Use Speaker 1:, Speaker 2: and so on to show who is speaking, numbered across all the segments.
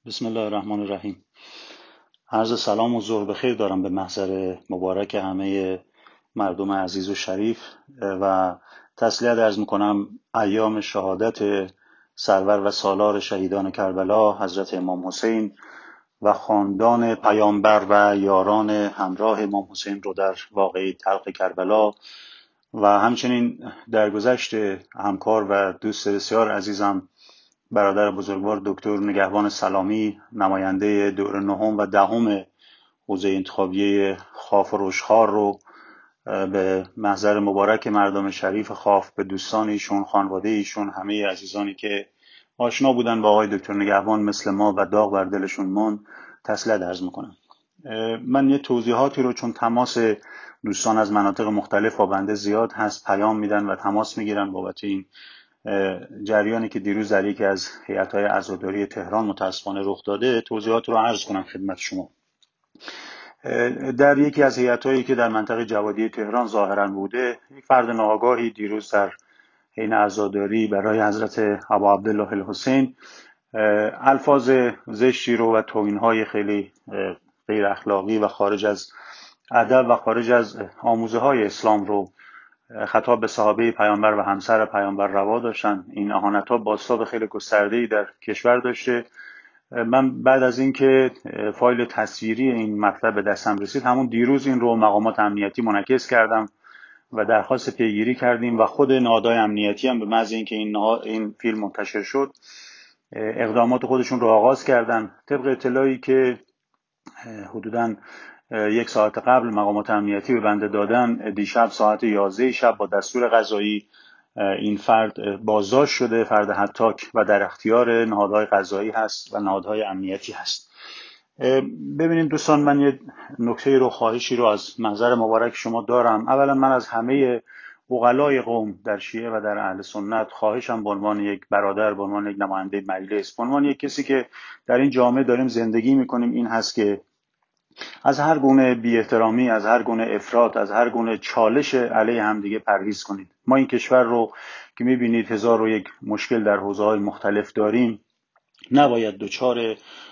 Speaker 1: بسم الله الرحمن الرحیم. عرض سلام و ظهر بخیر دارم به محضر مبارک همه مردم عزیز و شریف و تسلیت عرض میکنم ایام شهادت سرور و سالار شهیدان کربلا حضرت امام حسین و خاندان پیامبر و یاران همراه امام حسین رو در واقعه تلخ کربلا و همچنین درگذشت همکار و دوست بسیار عزیزم برادر بزرگوار دکتر نگهبان سلامی، نماینده دور نهم و دهم حوزه انتخابیه خاف و رشخار رو به محضر مبارک مردم شریف خاف، به دوستان ایشون، خانواده ایشون، همه عزیزانی که آشنا بودن با آقای دکتر نگهبان مثل ما و داغ بر دلشون ماند تسلیت عرض میکنم. من یه توضیحاتی رو، چون تماس دوستان از مناطق مختلف با بنده زیاد هست، پیام میدن و تماس میگیرن بابت این جریانی که دیروز در یکی از هیئت‌های عزاداری تهران متاسفانه رخ داده، توضیحات رو عرض کنم خدمت شما. در یکی از هیئت‌هایی که در منطقه جوادی تهران ظاهرا بوده، یک فرد ناآگاهی دیروز در حین عزاداری برای حضرت ابا عبدالله الحسین الفاظ زشتی رو و توهین‌های خیلی غیر اخلاقی و خارج از ادب و خارج از آموزه‌های اسلام رو خطاب به صحابه پیامبر و همسر پیامبر روا داشتن. این اهانت‌ها بازتاب خیلی گسترده‌ای در کشور داشته. من بعد از اینکه فایل تصویری این مطلب به دستم رسید، همون دیروز این رو مقامات امنیتی منعکس کردم و درخواست پیگیری کردیم و خود نهادهای امنیتی هم به محض اینکه این فیلم منتشر شد اقدامات خودشون رو آغاز کردن. طبق اطلاعی که حدوداً یک ساعت قبل مقامات امنیتی به بنده دادن، دیشب ساعت 11 شب با دستور قضایی این فرد بازداشت شده، فرد هتاک، و در اختیار نهادهای قضایی هست و نهادهای امنیتی هست. ببینید دوستان، من یه نکته رو، خواهشی رو از محضر مبارک شما دارم. اولا من از همه عقلای قوم در شیعه و در اهل سنت خواهشم به عنوان یک برادر، به عنوان یک نماینده مجلس، به عنوان یک کسی که در این جامعه داریم زندگی میکنیم، این هست که از هر گونه بی احترامی، از هر گونه افراط، از هر گونه چالش علیه همدیگه پرهیز کنید. ما این کشور رو که میبینید 1001 مشکل در حوزه‌های مختلف داریم، نباید دچار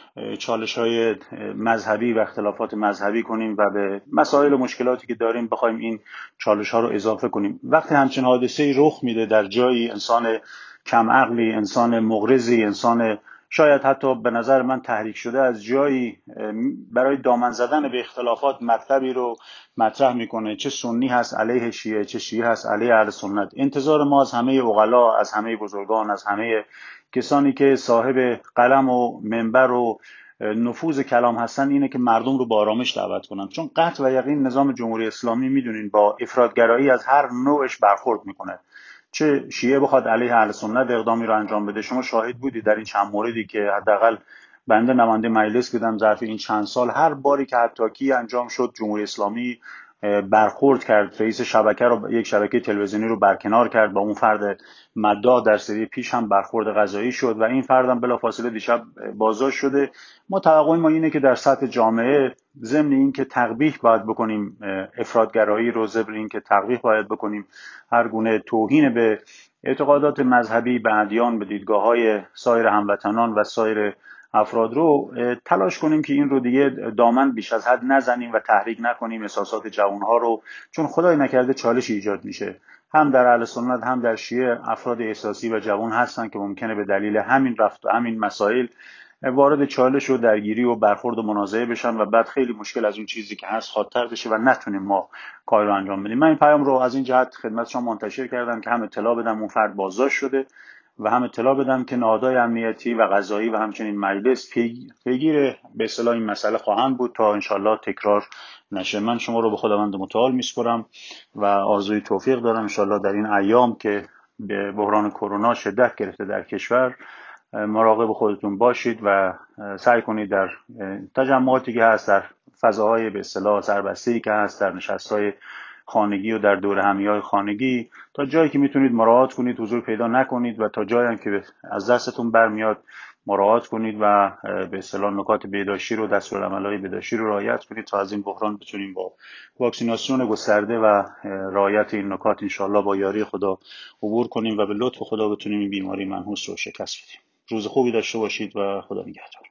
Speaker 1: چالش‌های مذهبی و اختلافات مذهبی کنیم و به مسائل و مشکلاتی که داریم بخوایم این چالش‌ها رو اضافه کنیم. وقتی همچین حادثه‌ای رخ میده در جایی، انسان کم عقلی، انسان مغرضی، انسان شاید حتی به نظر من تحریک شده از جایی برای دامن زدن به اختلافات مطلبی رو مطرح میکنه، چه سنی هست علیه شیعه، چه شیعه هست علیه اهل سنت. انتظار ما از همه عقلا، از همه بزرگان، از همه کسانی که صاحب قلم و منبر و نفوذ کلام هستن اینه که مردم رو با آرامش دعوت کنن، چون قطع و یقین نظام جمهوری اسلامی میدونین با افراطگرایی از هر نوعش برخورد میکنه. چه شیعه بخواد علیه اهل سنت اقدامی رو انجام بده، شما شاهد بودید در این چند موردی که حداقل بنده نماینده مجلس بودم، ظرف این چند سال هر باری که هتاکی انجام شد جمهوری اسلامی برخورد کرد، رئیس شبکه رو، یک شبکه تلویزیونی رو برکنار کرد، با اون فرد مدعا در سری پیش هم برخورد قضایی شد و این فرد هم بلافاصله دیشب بازداشت شده. ما توقع ما اینه که در سطح جامعه، ضمن این که تقبیح باید بکنیم افراطگرایی رو، ضمن این که تقبیح باید بکنیم هر گونه توهین به اعتقادات مذهبی، به ادیان، به دیدگاه‌های سایر هموطنان و سایر افراد رو، تلاش کنیم که این رو دیگه دامن بیش از حد نزنیم و تحریک نکنیم احساسات جوانها رو، چون خدای نکرده چالش ایجاد میشه. هم در اهل سنت هم در شیعه افراد احساسی و جوان هستن که ممکنه به دلیل همین رفت و همین مسائل وارد چالش و درگیری و برخورد و منازعه بشن و بعد خیلی مشکل از اون چیزی که هست خاطر بشه و نتونیم ما کار رو انجام بدیم. من این پیام رو از این جهت خدمت شما منتشر کردم که هم اطلاع بدم اون فرد بازداشت شده و هم اطلاع بدم که نهادهای امنیتی و قضایی و همچنین مجلس پیگیر به اصطلاح این مسئله خواهند بود تا انشالله تکرار نشه. من شما رو به خداوند متعال میسپرم و آرزوی توفیق دارم انشالله در این ایام که به بحران کرونا شدت گرفته در کشور مراقب خودتون باشید و سعی کنید در تجمعاتی که هست، در فضاهای به اصطلاح سربسته‌ای که هست، در نشست‌های خانگی و در دور همی‌های خانگی، تا جایی که میتونید مراعات کنید، حضور پیدا نکنید و تا جایی هم که از دستتون برمیاد مراعات کنید و به اصطلاح نکات بهداشتی رو، دستورالعمل‌های بهداشتی رو رعایت کنید تا از این بحران بتونیم با واکسیناسیون گسترده و رعایت این نکات انشالله با یاری خدا عبور کنیم و به لطف خدا بتونیم این بیماری منحوس رو شکست بدیم. روز خوبی داشته باشید و خدا نگهدار.